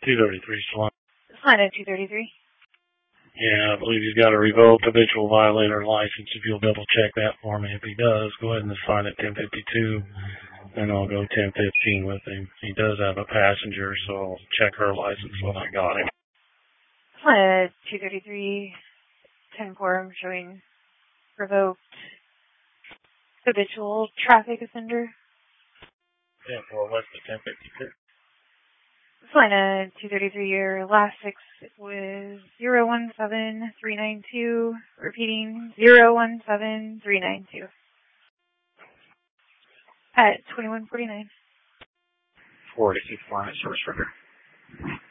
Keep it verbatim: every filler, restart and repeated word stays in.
two thirty-three, Salon. Line at two thirty-three. Yeah, I believe he's got a revoked habitual violator license. If you'll double check that for me. If he does, go ahead and sign at ten fifty-two, and I'll go ten fifteen with him. He does have a passenger, so I'll check her license when I got him. Line at two thirty-three, ten four, I'm showing revoked habitual traffic offender. ten four west of ten fifty-two. Line at two thirty-three, your last six was zero one seven three nine two, repeating zero one seven three nine two. At twenty-one forty-nine. forty-six line at Source River.